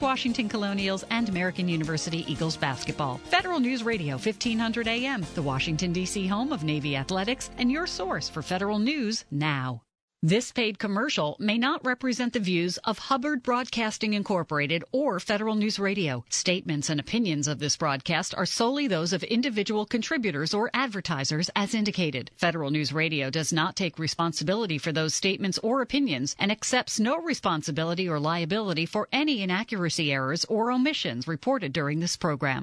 Washington Colonials and American University Eagles basketball. Federal News Radio, 1500 AM, the Washington, D.C. home of Navy athletics, and your source for federal news now. This paid commercial may not represent the views of Hubbard Broadcasting Incorporated or Federal News Radio. Statements and opinions of this broadcast are solely those of individual contributors or advertisers as indicated. Federal News Radio does not take responsibility for those statements or opinions and accepts no responsibility or liability for any inaccuracy, errors, or omissions reported during this program.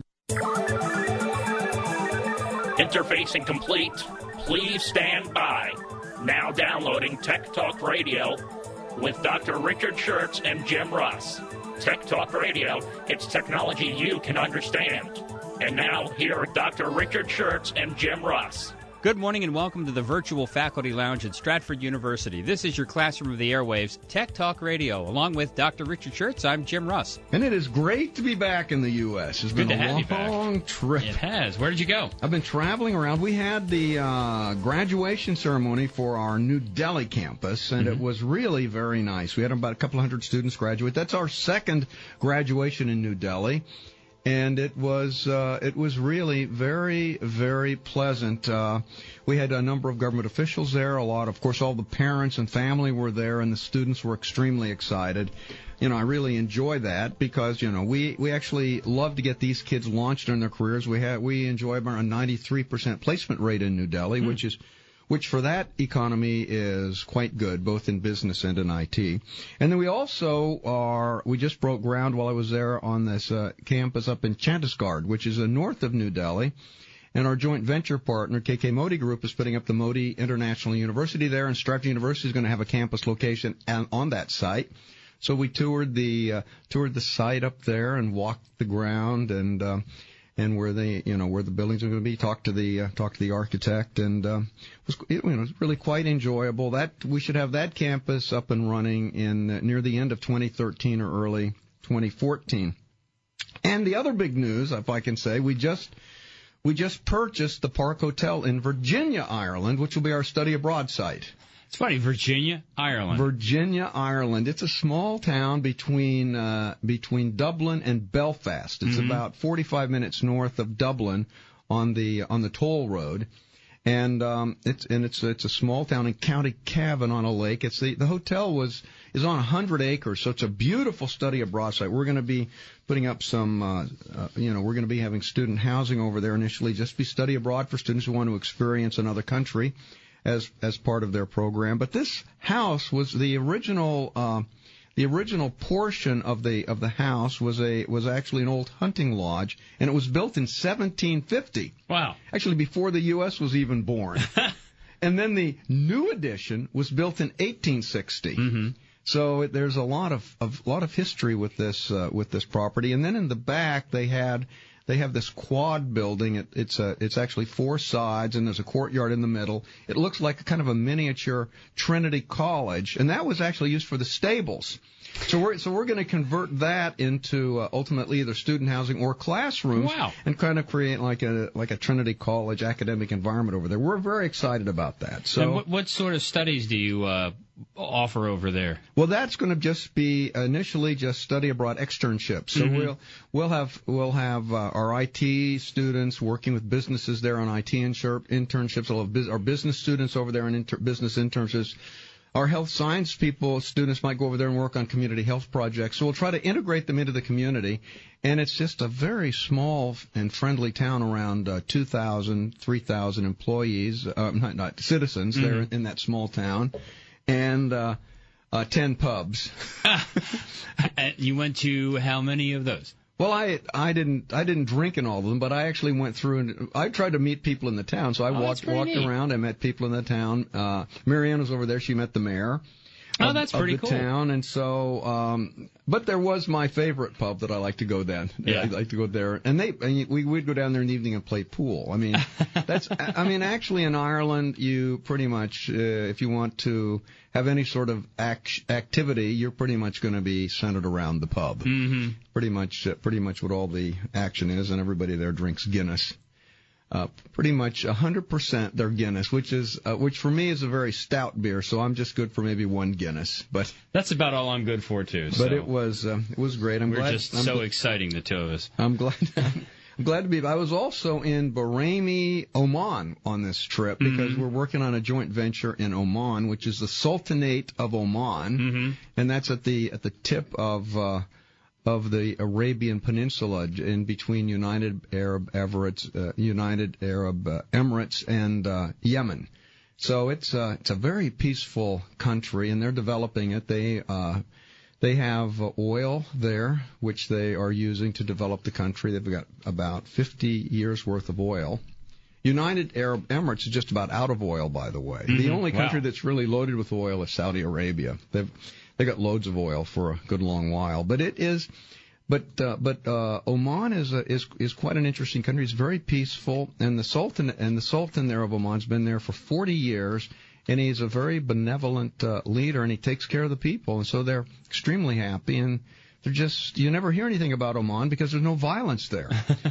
Interfacing complete. Please stand by. Now downloading Tech Talk Radio with Dr. Richard Schertz and Jim Russ. Tech Talk Radio, it's technology you can understand. And now, here are Dr. Richard Schertz and Jim Russ. Good morning and welcome to the Virtual Faculty Lounge at Stratford University. This is your classroom of the airwaves, Tech Talk Radio. Along with Dr. Richard Schertz, I'm Jim Russ. And it is great to be back in the U.S. It's been a long trip. It has. Where did you go? I've been traveling around. We had the graduation ceremony for our New Delhi campus, and it was really very nice. We had about a couple hundred students graduate. That's our second graduation in New Delhi. And it was really very, very pleasant. We had a number of government officials there. Of course, all the parents and family were there, and the students were extremely excited. I really enjoy that because, we actually love to get these kids launched in their careers. We enjoy about a 93% placement rate in New Delhi, which for that economy is quite good, both in business and in IT. And then we just broke ground while I was there on this campus up in Chhattisgarh, which is north of New Delhi. And our joint venture partner, KK Modi Group, is putting up the Modi International University there, and Stratford University is going to have a campus location on that site. So we toured the site up there and walked the ground and where the buildings are going to be, talk to the architect, and it was really quite enjoyable. That we should have that campus up and running near the end of 2013 or early 2014. And the other big news, if I can say, we just purchased the Park Hotel in Virginia, Ireland, which will be our study abroad site. It's funny, Virginia, Ireland. Virginia, Ireland. It's a small town between Dublin and Belfast. It's about 45 minutes north of Dublin on the toll road, and it's a small town in County Cavan on a lake. The hotel is on 100 acres, so it's a beautiful study abroad site. We're going to be putting up some, we're going to be having student housing over there initially, just be study abroad for students who want to experience another country as part of their program. But this house was the original portion of the house was actually an old hunting lodge, and it was built in 1750. Wow. Actually before the US was even born. And then the new addition was built in 1860. Mm-hmm. So there's a lot of history with this property. And then in the back they have this quad building. It's actually four sides, and there's a courtyard in the middle. It looks like a kind of a miniature Trinity College, and that was actually used for the stables. So we're going to convert that into ultimately either student housing or classrooms. Wow. And kind of create like a Trinity College academic environment over there. We're very excited about that. So and what sort of studies do you offer over there? Well, that's going to just be initially just study abroad externships. So we'll have our IT students working with businesses there on IT internships. We'll have our business students over there on business internships. Our health science students might go over there and work on community health projects. So we'll try to integrate them into the community. And it's just a very small and friendly town, around 2,000, 3,000 employees, not citizens there in that small town. And 10 pubs. You went to how many of those? Well, I didn't drink in all of them, but I actually went through and I tried to meet people in the town. So I walked around. I met people in the town. Marianne was over there. She met the mayor. That's pretty cool. Town, and so, but there was my favorite pub that I like to go then. Yeah. I like to go there, and we'd go down there in the evening and play pool. I mean, actually in Ireland, you pretty much, if you want to have any sort of activity, you're pretty much going to be centered around the pub. Mm-hmm. Pretty much what all the action is, and everybody there drinks Guinness. pretty much 100% they're Guinness, which for me is a very stout beer, so I'm just good for maybe one Guinness. But that's about all I'm good for too. But so. it was great. We're just so exciting, the two of us. I'm glad. I'm glad to be. I was also in Bahraini, Oman on this trip because we're working on a joint venture in Oman, which is the Sultanate of Oman, and that's at the tip of the Arabian Peninsula, in between United Arab Emirates and Yemen. So it's a very peaceful country, and they're developing it. They have oil there, which they are using to develop the country. They've got about 50 years worth of oil. United Arab Emirates is just about out of oil, by the way. The only country that's really loaded with oil is Saudi Arabia. They got loads of oil for a good long while, but Oman is quite an interesting country. It's very peaceful, and the Sultan there of Oman's been there for 40 years, and he's a very benevolent leader, and he takes care of the people, and so they're extremely happy, and you never hear anything about Oman because there's no violence there.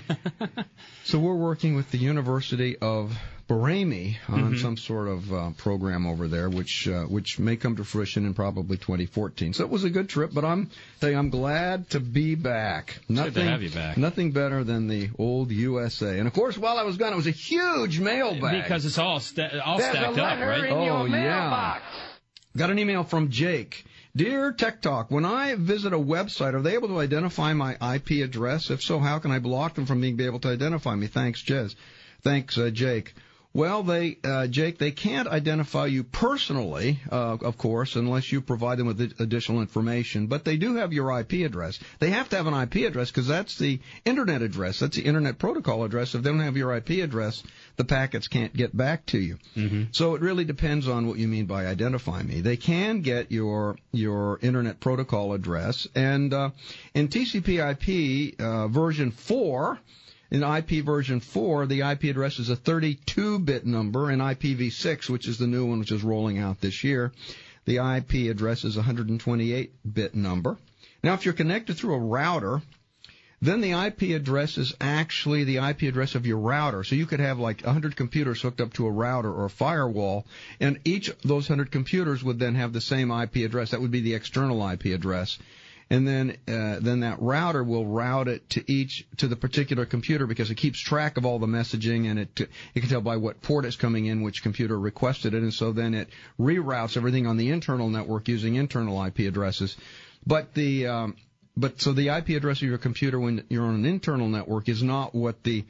So we're working with the University of Bahraini on some sort of program over there, which may come to fruition in probably 2014. So it was a good trip, but I'm glad to be back. Good to have you back. Nothing better than the old USA. And of course, while I was gone, it was a huge mailbag because it's all stacked up, right? Oh yeah. Got an email from Jake. Dear Tech Talk, when I visit a website, are they able to identify my IP address? If so, how can I block them from being able to identify me? Thanks, Jez. Thanks, Jake. Well, Jake, they can't identify you personally, of course, unless you provide them with additional information. But they do have your IP address. They have to have an IP address because that's the Internet address. That's the Internet protocol address. If they don't have your IP address, the packets can't get back to you. So it really depends on what you mean by identify me. They can get your Internet protocol address. And in TCP/IP version 4, in IP version 4, the IP address is a 32-bit number. In IPv6, which is the new one, which is rolling out this year, the IP address is a 128-bit number. Now, if you're connected through a router, then the IP address is actually the IP address of your router. So you could have like 100 computers hooked up to a router or a firewall, and each of those 100 computers would then have the same IP address. That would be the external IP address. And then that router will route it to the particular computer because it keeps track of all the messaging, and it can tell by what port it's coming in, which computer requested it, and so then it reroutes everything on the internal network using internal IP addresses. So the IP address of your computer when you're on an internal network is not what the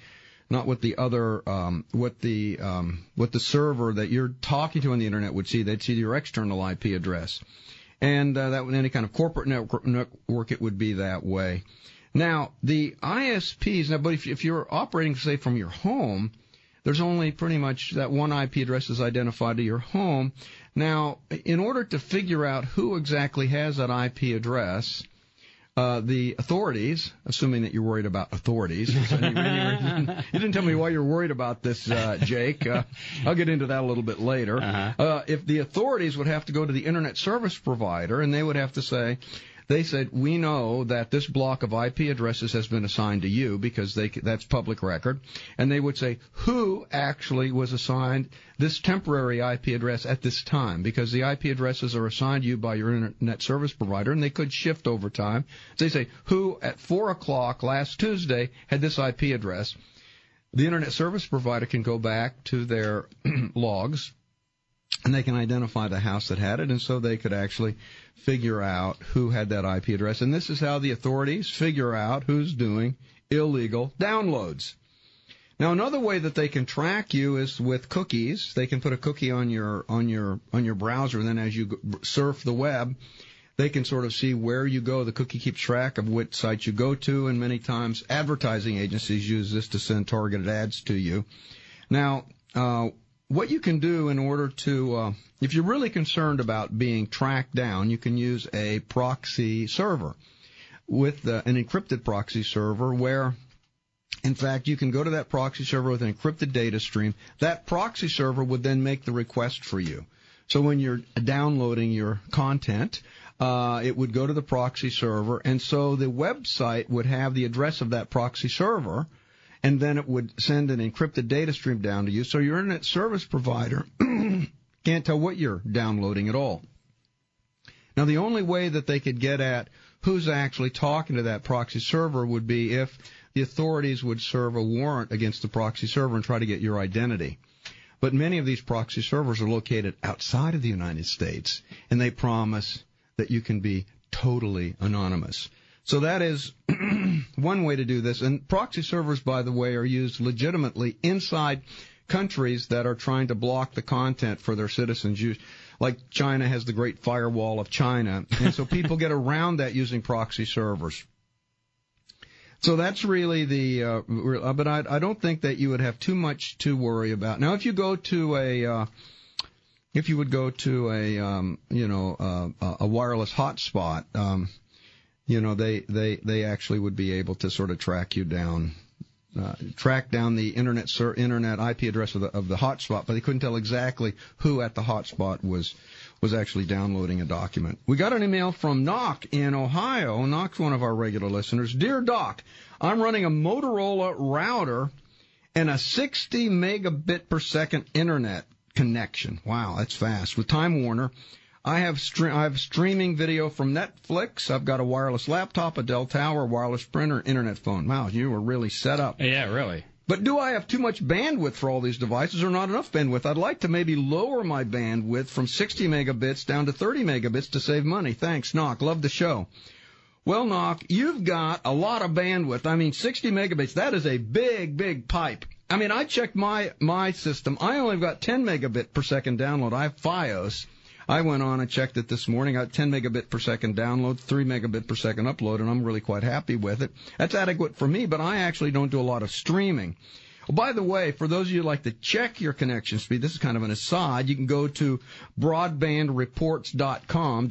server that you're talking to on the internet would see. They'd see your external IP address. And that with any kind of corporate network, it would be that way. Now, the ISPs, but if you're operating, say, from your home, there's only pretty much that one IP address is identified to your home. Now, in order to figure out who exactly has that IP address, the authorities, assuming that you're worried about authorities, you didn't tell me why you're worried about this, Jake. I'll get into that a little bit later. If the authorities would have to go to the Internet service provider, and they would have to say, they said, we know that this block of IP addresses has been assigned to you because that's public record. And they would say who actually was assigned this temporary IP address at this time, because the IP addresses are assigned to you by your Internet service provider, and they could shift over time. So they say who at 4 o'clock last Tuesday had this IP address. The Internet service provider can go back to their logs, and they can identify the house that had it, and so they could actually figure out who had that IP address. And this is how the authorities figure out who's doing illegal downloads. Now, another way that they can track you is with cookies. They can put a cookie on your browser, and then as you surf the web, they can sort of see where you go. The cookie keeps track of which sites you go to, and many times advertising agencies use this to send targeted ads to you. Now, what you can do in order to, if you're really concerned about being tracked down, you can use a proxy server with an encrypted proxy server where, in fact, you can go to that proxy server with an encrypted data stream. That proxy server would then make the request for you. So when you're downloading your content, it would go to the proxy server, and so the website would have the address of that proxy server, and then it would send an encrypted data stream down to you, so your internet service provider can't tell what you're downloading at all. Now, the only way that they could get at who's actually talking to that proxy server would be if the authorities would serve a warrant against the proxy server and try to get your identity. But many of these proxy servers are located outside of the United States, and they promise that you can be totally anonymous. So that is one way to do this. And proxy servers, by the way, are used legitimately inside countries that are trying to block the content for their citizens. Like China has the Great Firewall of China, and so people get around that using proxy servers. So that's really but I don't think that you would have too much to worry about. Now, if you go to a wireless hotspot, they actually would be able to sort of track you down, track down the internet IP address of the hotspot, but they couldn't tell exactly who at the hotspot was actually downloading a document. We got an email from Knock in Ohio. Knock's one of our regular listeners. Dear Doc, I'm running a Motorola router and a 60 megabit per second internet connection. Wow, that's fast. With Time Warner, I have streaming video from Netflix. I've got a wireless laptop, a Dell Tower, wireless printer, internet phone. Wow, you were really set up. Yeah, really. But do I have too much bandwidth for all these devices or not enough bandwidth? I'd like to maybe lower my bandwidth from 60 megabits down to 30 megabits to save money. Thanks, Knock. Love the show. Well, Knock, you've got a lot of bandwidth. I mean, 60 megabits, that is a big, big pipe. I mean, I checked my system. I only got 10 megabit per second download. I have Fios. I went on and checked it this morning. I got 10 megabit per second download, 3 megabit per second upload, and I'm really quite happy with it. That's adequate for me, but I actually don't do a lot of streaming. Oh, by the way, for those of you who like to check your connection speed, this is kind of an aside. You can go to broadbandreports.com,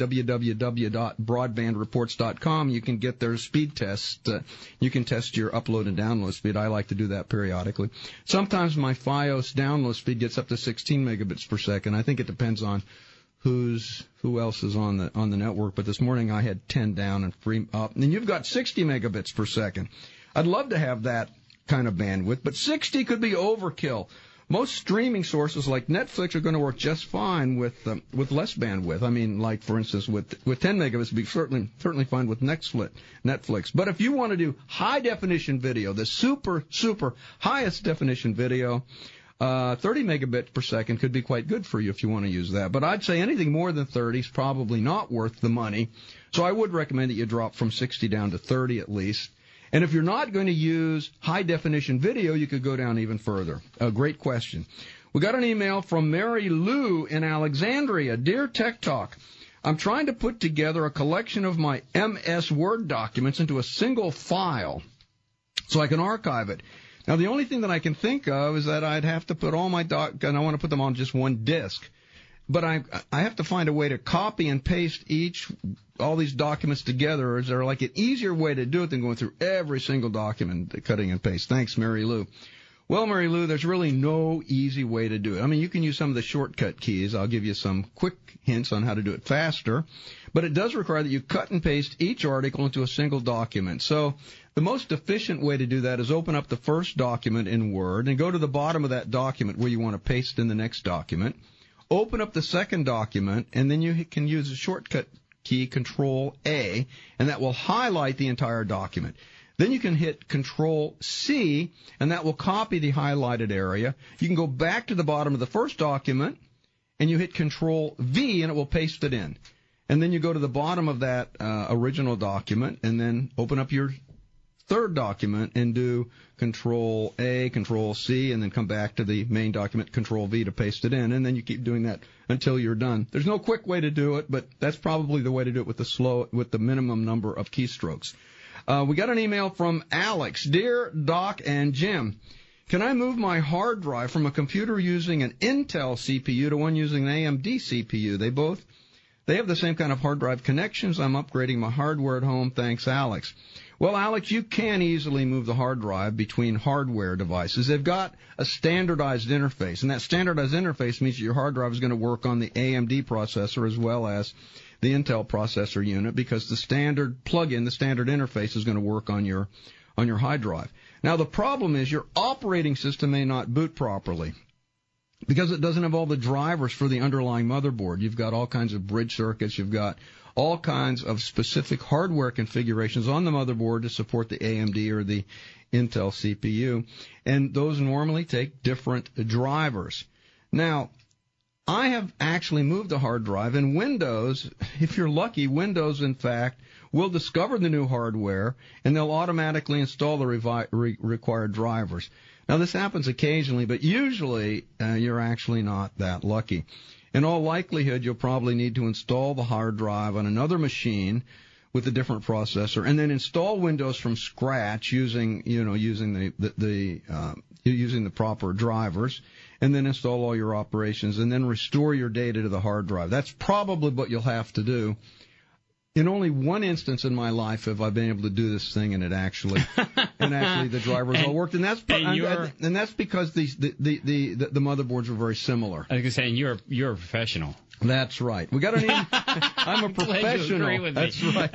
www.broadbandreports.com. You can get their speed test. You can test your upload and download speed. I like to do that periodically. Sometimes my Fios download speed gets up to 16 megabits per second. I think it depends on who else is on the network, but this morning I had 10 down and 3 up. And you've got 60 megabits per second. I'd love to have that kind of bandwidth, but 60 could be overkill. Most streaming sources like Netflix are going to work just fine with less bandwidth. I mean, like for instance, with 10 megabits, it'd be certainly fine with Netflix. But if you want to do high definition video, the super highest definition video, 30 megabits per second could be quite good for you if you want to use that. But I'd say anything more than 30 is probably not worth the money. So I would recommend that you drop from 60 down to 30 at least. And if you're not going to use high-definition video, you could go down even further. A great question. We got an email from Mary Lou in Alexandria. Dear Tech Talk, I'm trying to put together a collection of my MS Word documents into a single file so I can archive it. Now, the only thing that I can think of is that I'd have to put all my and I want to put them on just one disk. But I have to find a way to copy and paste all these documents together. Is there like an easier way to do it than going through every single document, cutting and paste? Thanks, Mary Lou. Well, Mary Lou, there's really no easy way to do it. I mean, you can use some of the shortcut keys. I'll give you some quick hints on how to do it faster. But it does require that you cut and paste each article into a single document. So the most efficient way to do that is open up the first document in Word and go to the bottom of that document where you want to paste in the next document. Open up the second document, and then you can use the shortcut key, Control-A, and that will highlight the entire document. Then you can hit Control-C, and that will copy the highlighted area. You can go back to the bottom of the first document, and you hit Control-V, and it will paste it in. And then you go to the bottom of that original document, and then open up your third document and do Control-A, Control-C, and then come back to the main document, Control-V to paste it in, and then you keep doing that until you're done. There's no quick way to do it, but that's probably the way to do it with the minimum number of keystrokes. We got an email from Alex. Dear Doc and Jim, can I move my hard drive from a computer using an Intel CPU to one using an AMD CPU? They have the same kind of hard drive connections. I'm upgrading my hardware at home. Thanks, Alex. Well, Alex, you can easily move the hard drive between hardware devices. They've got a standardized interface, and that standardized interface means that your hard drive is going to work on the AMD processor as well as the Intel processor unit, because the standard plug-in, the standard interface, is going to work on your hard drive. Now, the problem is your operating system may not boot properly because it doesn't have all the drivers for the underlying motherboard. You've got all kinds of bridge circuits. You've got all kinds of specific hardware configurations on the motherboard to support the AMD or the Intel CPU, and those normally take different drivers. Now, I have actually moved a hard drive, and Windows, if you're lucky, Windows, in fact, will discover the new hardware, and they'll automatically install the required drivers. Now, this happens occasionally, but usually you're actually not that lucky. In all likelihood, you'll probably need to install the hard drive on another machine with a different processor, and then install Windows from scratch using the proper drivers, and then install all your operations, and then restore your data to the hard drive. That's probably what you'll have to do. In only one instance in my life have I been able to do this thing, and the drivers all worked, and that's because the motherboards were very similar. I was gonna say, and you're a professional. That's right. We got an email. I'm a professional. Glad you agree with me. That's right.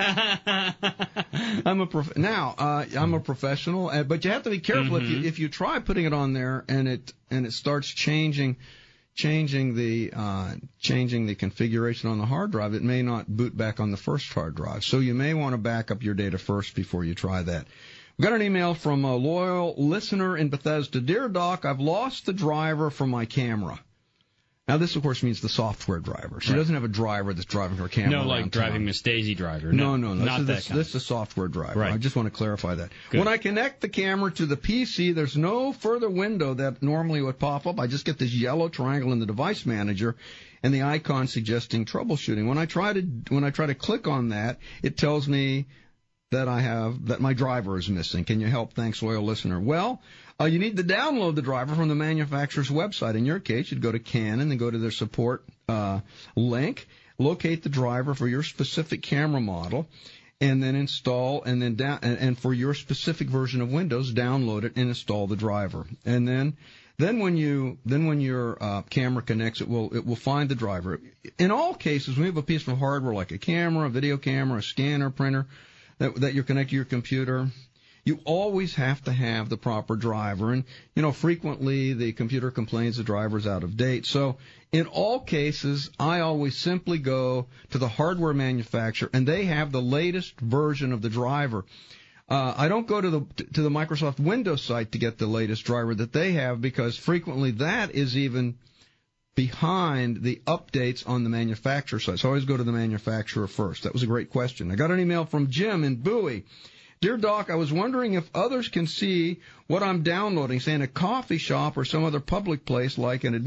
I'm a professional, but you have to be careful if you try putting it on there and it starts changing the configuration on the hard drive. It may not boot back on the first hard drive. So you may want to back up your data first before you try that. We got an email from a loyal listener in Bethesda. Dear Doc, I've lost the driver for my camera. Now, this, of course, means the software driver. She doesn't have a driver that's driving her camera. No, like driving Miss Daisy driver. No. This is a software driver. Right. I just want to clarify that. Good. When I connect the camera to the PC, there's no further window that normally would pop up. I just get this yellow triangle in the device manager and the icon suggesting troubleshooting. When I try to click on that, it tells me that my driver is missing. Can you help? Thanks, loyal listener. Well, you need to download the driver from the manufacturer's website. In your case, you'd go to Canon and go to their support link, locate the driver for your specific camera model, and then install, and then and for your specific version of Windows, download it and install the driver. And then when your camera connects, it will find the driver. In all cases, when you have a piece of hardware like a camera, a video camera, a scanner, printer that you're connected to your computer, you always have to have the proper driver. And, frequently the computer complains the driver's out of date. So in all cases, I always simply go to the hardware manufacturer, and they have the latest version of the driver. I don't go to the Microsoft Windows site to get the latest driver that they have, because frequently that is even behind the updates on the manufacturer site. So I always go to the manufacturer first. That was a great question. I got an email from Jim in Bowie. Dear Doc, I was wondering if others can see what I'm downloading, say in a coffee shop or some other public place, like the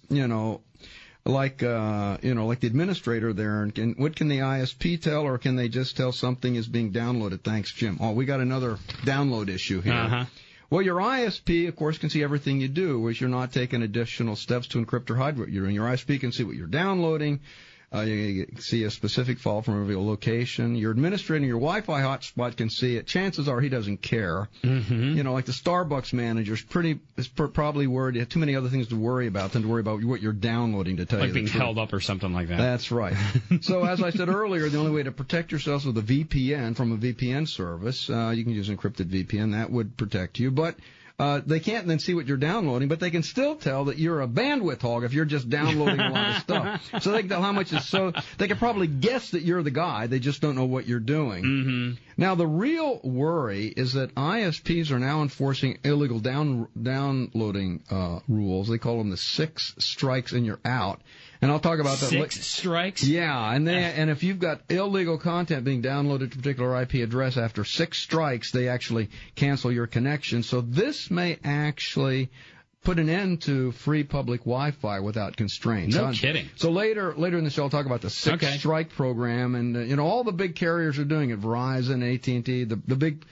administrator there. And what can the ISP tell, or can they just tell something is being downloaded? Thanks, Jim. Oh, we got another download issue here. Uh-huh. Well, your ISP, of course, can see everything you do, whereas you're not taking additional steps to encrypt or hide what you're doing. Your ISP can see what you're downloading. You can see a specific file from a location. Your administrator, your Wi-Fi hotspot can see it. Chances are he doesn't care. Mm-hmm. Like the Starbucks manager is probably worried. You have too many other things to worry about than to worry about what you're downloading, to tell you the truth. Like being held up or something like that. That's right. So as I said earlier, the only way to protect yourselves with a VPN from a VPN service, you can use encrypted VPN. That would protect you. But they can't then see what you're downloading, but they can still tell that you're a bandwidth hog if you're just downloading a lot of stuff. So they can tell how much is they can probably guess that you're the guy. They just don't know what you're doing. Mm-hmm. Now, the real worry is that ISPs are now enforcing illegal downloading rules. They call them the 6 strikes and you're out. And I'll talk about that. 6 strikes? Yeah, and if you've got illegal content being downloaded to a particular IP address, after 6 strikes, they actually cancel your connection. So this may actually put an end to free public Wi-Fi without constraints. No kidding. So later in the show, I'll talk about the 6 strike program, and all the big carriers are doing it. Verizon, AT&T, the big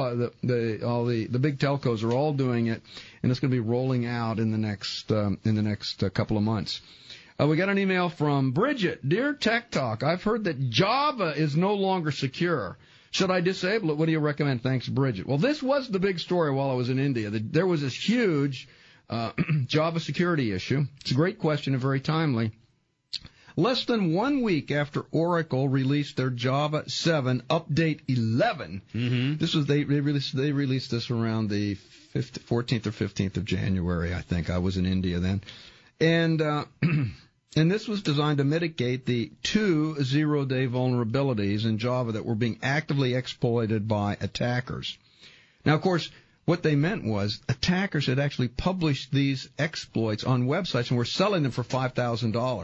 telcos are all doing it, and it's going to be rolling out in the next couple of months. We got an email from Bridget. Dear Tech Talk, I've heard that Java is no longer secure. Should I disable it? What do you recommend? Thanks, Bridget. Well, this was the big story while I was in India. There was this huge Java security issue. It's a great question and very timely. less than 1 week after Oracle released their Java 7 Update 11. Mm-hmm. This was they released this around the 14th or 15th of January, I think. I was in India then. And this was designed to mitigate the 2 zero-day vulnerabilities in Java that were being actively exploited by attackers. Now, of course, what they meant was attackers had actually published these exploits on websites and were selling them for $5,000. Wow.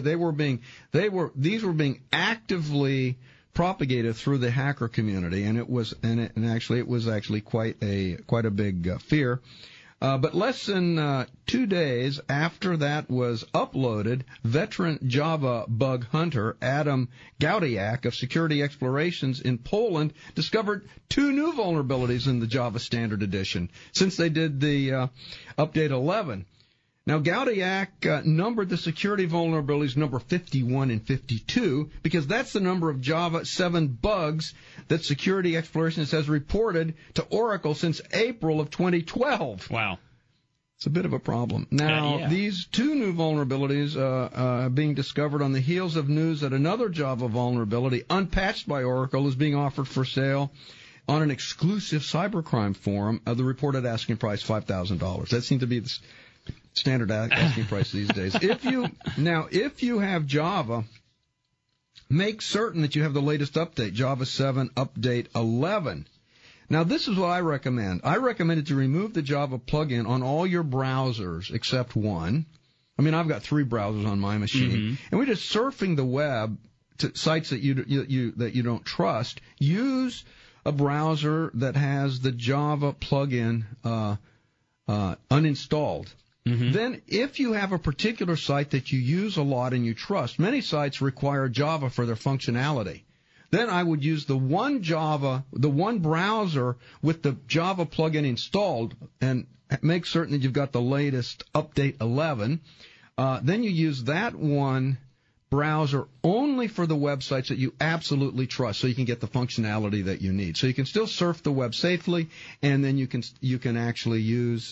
So these were being actively propagated through the hacker community, and it was actually quite a big fear. But less than 2 days after that was uploaded, veteran Java bug hunter Adam Gaudiak of Security Explorations in Poland discovered 2 new vulnerabilities in the Java Standard Edition since they did the Update 11. Now, Gaudiak numbered the security vulnerabilities number 51 and 52 because that's the number of Java 7 bugs that Security Explorations has reported to Oracle since April of 2012. Wow. It's a bit of a problem. Now, These 2 new vulnerabilities are being discovered on the heels of news that another Java vulnerability, unpatched by Oracle, is being offered for sale on an exclusive cybercrime forum. The reported asking price $5,000. That seemed to be the standard asking price these days. If you have Java, make certain that you have the latest update, Java 7 Update 11. Now, this is what I recommend. I recommend that you remove the Java plugin on all your browsers except one. I mean, I've got 3 browsers on my machine, and we're just surfing the web to sites that you don't trust. Use a browser that has the Java plugin uninstalled. Mm-hmm. Then, if you have a particular site that you use a lot and you trust, many sites require Java for their functionality. Then I would use the one browser with the Java plugin installed and make certain that you've got the latest Update 11. Then you use that one browser only for the websites that you absolutely trust, so you can get the functionality that you need. So you can still surf the web safely, and then you can actually use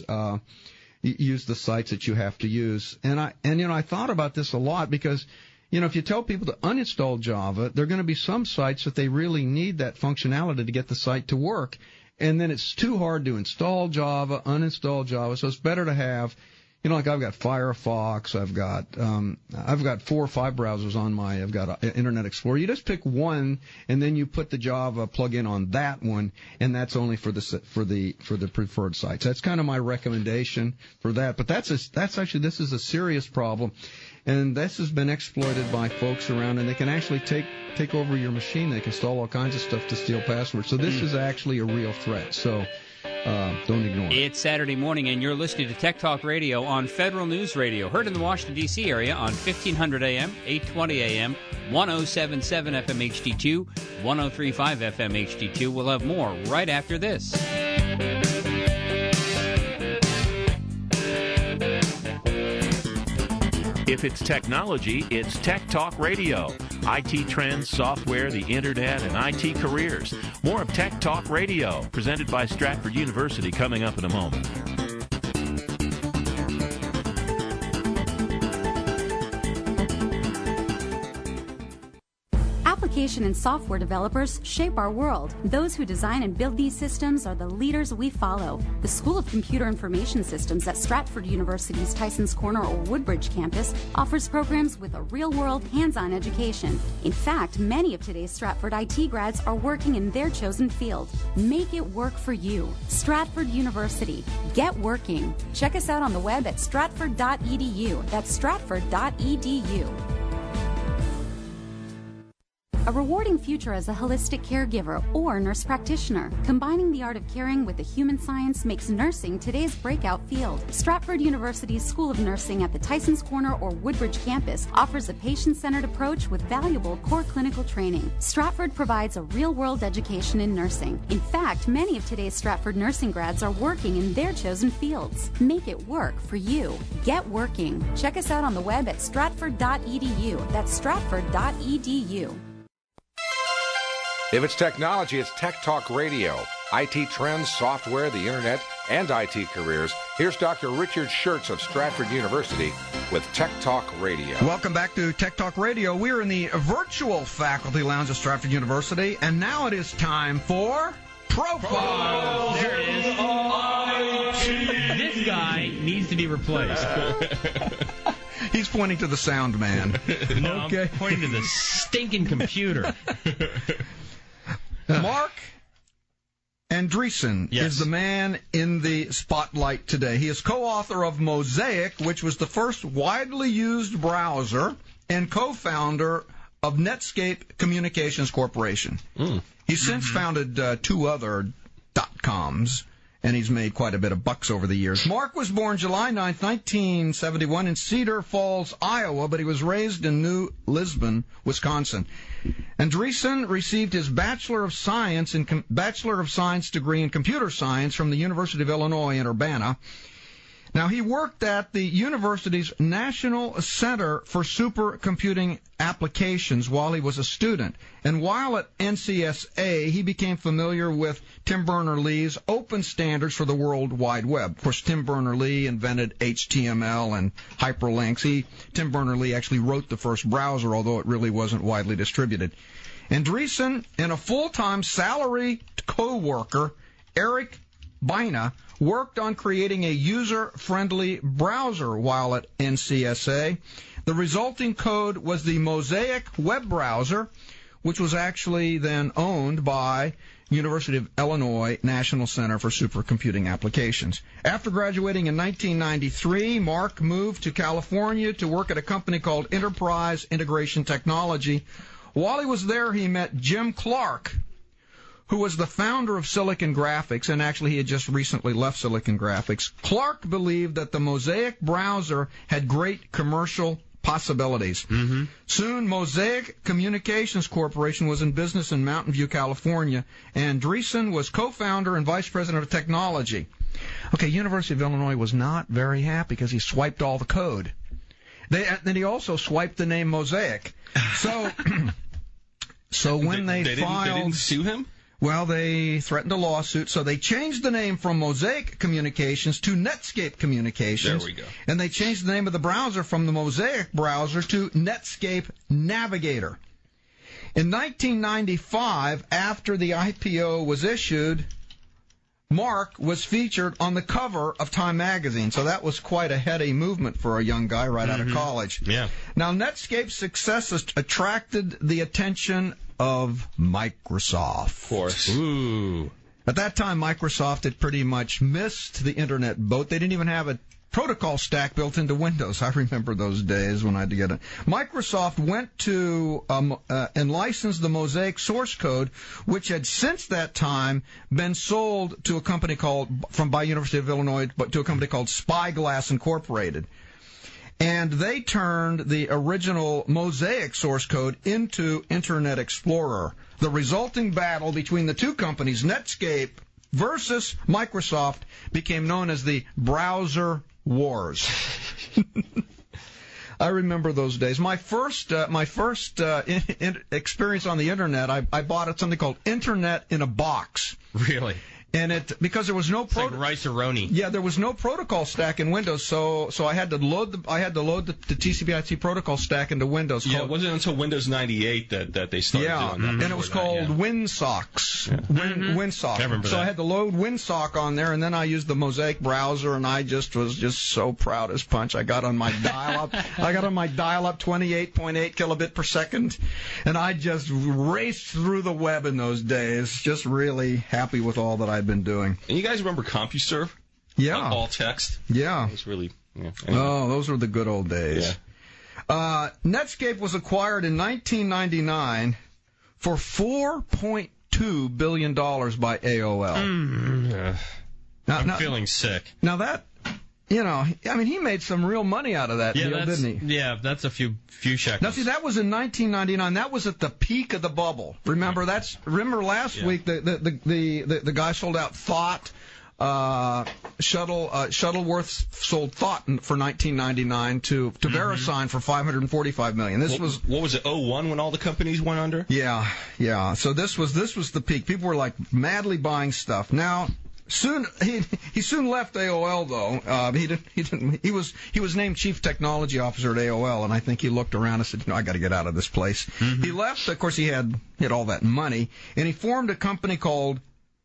the sites that you have to use. And I thought about this a lot because, if you tell people to uninstall Java, there are going to be some sites that they really need that functionality to get the site to work. And then it's too hard to install Java, uninstall Java. So it's better to have, like I've got Firefox, I've got 4 or 5 browsers on I've got Internet Explorer. You just pick one, and then you put the Java plugin on that one, and that's only for the preferred sites. That's kind of my recommendation for that. But this is a serious problem. And this has been exploited by folks around, and they can actually take over your machine. They can install all kinds of stuff to steal passwords. So this is actually a real threat. So don't ignore it. It's Saturday morning, and you're listening to Tech Talk Radio on Federal News Radio, heard in the Washington, D.C. area on 1500 AM, 820 AM, 107.7 FM HD2, 103.5 FM HD2. We'll have more right after this. If it's technology, it's Tech Talk Radio. IT trends, software, the Internet, and IT careers. More of Tech Talk Radio, presented by Stratford University, coming up in a moment. Application and software developers shape our world. Those who design and build these systems are the leaders we follow. The School of Computer Information Systems at Stratford University's Tysons Corner or Woodbridge campus offers programs with a real-world, hands-on education. In fact, many of today's Stratford IT grads are working in their chosen field. Make it work for you. Stratford University. Get working. Check us out on the web at stratford.edu. That's stratford.edu. A rewarding future as a holistic caregiver or nurse practitioner. Combining the art of caring with the human science makes nursing today's breakout field. Stratford University's School of Nursing at the Tysons Corner or Woodbridge campus offers a patient-centered approach with valuable core clinical training. Stratford provides a real-world education in nursing. In fact, many of today's Stratford nursing grads are working in their chosen fields. Make it work for you. Get working. Check us out on the web at stratford.edu. That's stratford.edu. If it's technology, it's Tech Talk Radio. IT trends, software, the internet, and IT careers. Here's Dr. Richard Schertz of Stratford University with Tech Talk Radio. Welcome back to Tech Talk Radio. We're in the virtual faculty lounge at Stratford University, and now it is time for Profile. There it is. This guy needs to be replaced. He's pointing to the sound man. No, okay. I'm pointing to the stinking computer. Mark Andreessen is the man in the spotlight today. He is co-author of Mosaic, which was the first widely used browser, and co-founder of Netscape Communications Corporation. He's since founded two other .coms, and he's made quite a bit of bucks over the years. Mark was born July 9th, 1971 in Cedar Falls, Iowa, but he was raised in New Lisbon, Wisconsin. Andreessen received his Bachelor of Science degree in Computer Science from the University of Illinois in Urbana. Now, he worked at the university's National Center for Supercomputing Applications while he was a student. And while at NCSA, he became familiar with Tim Berners-Lee's open standards for the World Wide Web. Of course, Tim Berners-Lee invented HTML and hyperlinks. Tim Berners-Lee actually wrote the first browser, although it really wasn't widely distributed. Andreessen and a full-time salary co-worker, Eric Bina, worked on creating a user-friendly browser while at NCSA. The resulting code was the Mosaic web browser, which was actually then owned by University of Illinois National Center for Supercomputing Applications. After graduating in 1993, Mark moved to California to work at a company called Enterprise Integration Technology. While he was there, he met Jim Clark, who was the founder of Silicon Graphics, and actually he had just recently left Silicon Graphics. Clark believed that the Mosaic browser had great commercial possibilities. Soon, Mosaic Communications Corporation was in business in Mountain View, California, and Andreessen was co-founder and vice president of technology. Okay, University of Illinois was not very happy because he swiped all the code. Then he also swiped the name Mosaic. So when they filed... They didn't sue him? Well, they threatened a lawsuit, so they changed the name from Mosaic Communications to Netscape Communications. There we go. And they changed the name of the browser from the Mosaic browser to Netscape Navigator. In 1995, after the IPO was issued, Mark was featured on the cover of Time magazine, so that was quite a heady movement for a young guy right out of college. Yeah. Now, Netscape's success attracted the attention of Microsoft. Of course. Ooh. At that time, Microsoft had pretty much missed the internet boat. They didn't even have a protocol stack built into Windows. I remember those days when I had to get it. Microsoft went to and licensed the Mosaic source code, which had since that time been sold to a company by University of Illinois, but to a company called Spyglass Incorporated. And they turned the original Mosaic source code into Internet Explorer. The resulting battle between the two companies, Netscape versus Microsoft, became known as the Browser Wars. I remember those days. My first experience on the Internet, I bought something called Internet in a Box. Really? And because there was no like Rice-A-Roni. Yeah, there was no protocol stack in Windows, so I had to load the TCP/IP protocol stack into Windows. Yeah, it wasn't until Windows 98 that they started doing that. And it was called WinSock. WinSock. I remember so that. I had to load WinSock on there, and then I used the Mosaic browser, and I was just so proud as punch. I got on my dial-up. 28.8 kilobit per second, and I just raced through the web in those days. Just really happy with all that I've been doing. And you guys remember CompuServe? Yeah. All text? Yeah. It was really... Yeah. Anyway. Oh, those were the good old days. Yeah. Netscape was acquired in 1999 for $4.2 billion by AOL. I'm feeling sick. Now that... he made some real money out of that deal, didn't he? Yeah, that's a few shekels. Now, see, that was in 1999. That was at the peak of the bubble. Remember last week the guy sold out Thought Shuttleworth sold Thought for $19.99 to VeriSign for $545 million. What was it? 2001 when all the companies went under? Yeah. So this was the peak. People were like madly buying stuff. Now, he soon left AOL though. He was named Chief Technology Officer at AOL, and I think he looked around and said, I got to get out of this place. He left. Of course, he had all that money, and he formed a company called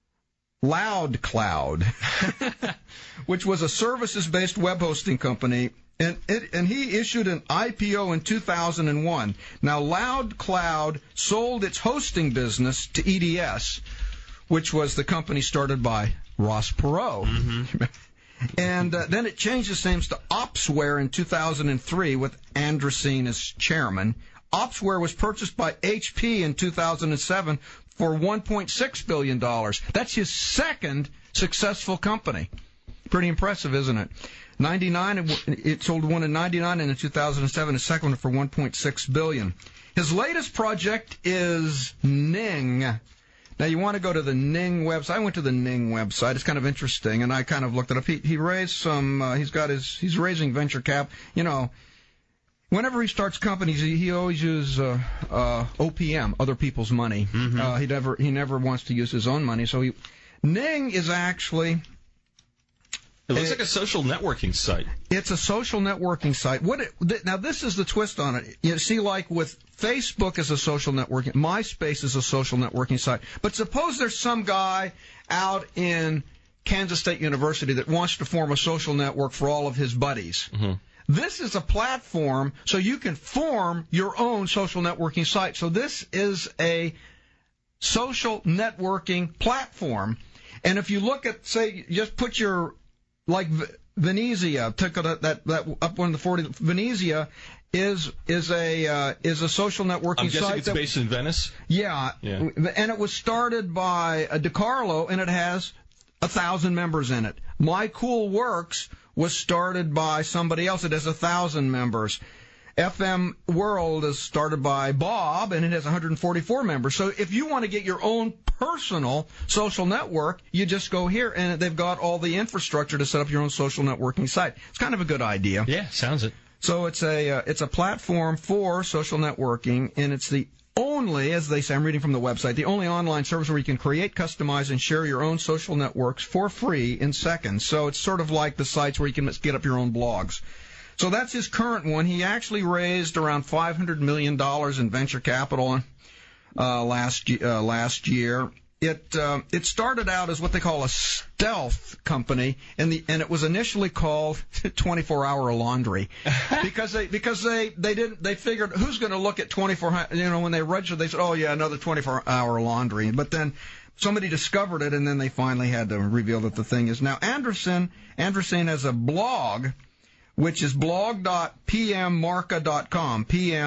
LoudCloud, which was a services-based web hosting company, and he issued an IPO in 2001. Now, LoudCloud sold its hosting business to EDS, which was the company started by Ross Perot. And then it changed its names to Opsware in 2003 with Andreessen as chairman. Opsware was purchased by HP in 2007 for $1.6 billion. That's his second successful company. Pretty impressive, isn't it? It sold one in 99, and in 2007, a second one for $1.6 billion. His latest project is Ning. Now, you want to go to the Ning website. I went to the Ning website. It's kind of interesting, and I kind of looked it up. He raised some, he's raising venture cap. Whenever he starts companies, he always uses OPM, other people's money. He never wants to use his own money. So Ning is actually... It looks like a social networking site. It's a social networking site. Now, this is the twist on it. You see, like with Facebook is a social networking, MySpace is a social networking site. But suppose there's some guy out in Kansas State University that wants to form a social network for all of his buddies. This is a platform so you can form your own social networking site. So this is a social networking platform. And if you look at, say, just put your... Like Venezia, took that up one of the 40. Venezia is a social networking I'm guessing site. It's based in Venice. Yeah, and it was started by DiCarlo, and it has 1,000 members in it. My Cool Works was started by somebody else. It has 1,000 members. FM World is started by Bob, and it has 144 members. So if you want to get your own personal social network, you just go here, and they've got all the infrastructure to set up your own social networking site. It's kind of a good idea. Yeah, sounds it. So it's a platform for social networking, and it's the only, as they say, I'm reading from the website, the only online service where you can create, customize, and share your own social networks for free in seconds. So it's sort of like the sites where you can get up your own blogs. So that's his current one. He actually raised around $500 million in venture capital last year. It started out as what they call a stealth company, and it was initially called 24-Hour Laundry because they figured who's going to look at 24, when they registered, they said, oh yeah, another 24-Hour Laundry. But then somebody discovered it, and then they finally had to reveal that the thing is now Andreessen has a blog, which is blog.pmmarca.com,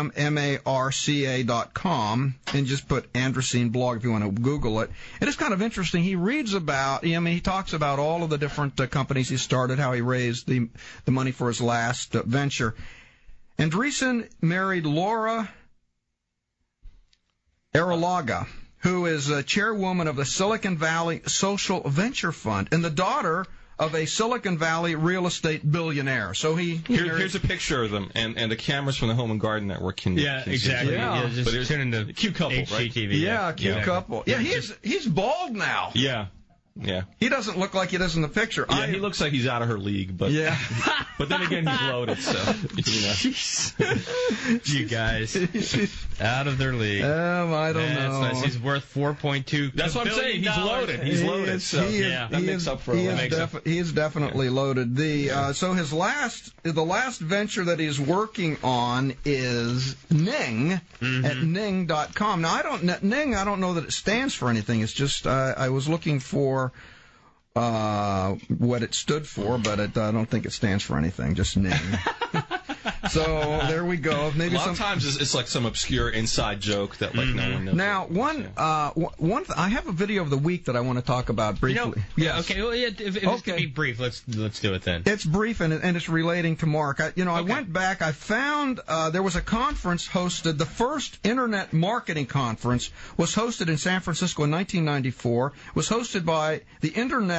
pmmarca.com, and just put Andreessen blog if you want to Google it. And it's kind of interesting. He reads about, he talks about all of the different companies he started, how he raised the money for his last venture. Andreessen married Laura Arrillaga, who is a chairwoman of the Silicon Valley Social Venture Fund, and the daughter of a Silicon Valley real estate billionaire. So here's a picture of them, and the cameras from the Home and Garden Network can exactly. Yeah. Just tune into cute couple, HGTV. Right? Yeah, cute couple. Yeah, he's bald now. Yeah. He doesn't look like he does in the picture. Yeah, he looks like he's out of her league, but but then again, he's loaded, so you guys out of their league. I don't know. That's nice. He's worth $4.2. That's what I'm saying. He's loaded. He's loaded. That makes up for it. He is definitely loaded. So the last venture that he's working on is Ning at Ning.com. Now I don't know that it stands for anything. It's just I was looking for what it stood for, but I don't think it stands for anything, just Ning. So there we go. Maybe a lot of times it's like some obscure inside joke that no one knows. Now, I have a video of the week that I want to talk about briefly. Okay. Well, if it's going to be brief, let's do it then. It's brief and it's relating to Mark. I went back. I found there was a conference hosted. The first Internet Marketing Conference was hosted in San Francisco in 1994. It was hosted by the Internet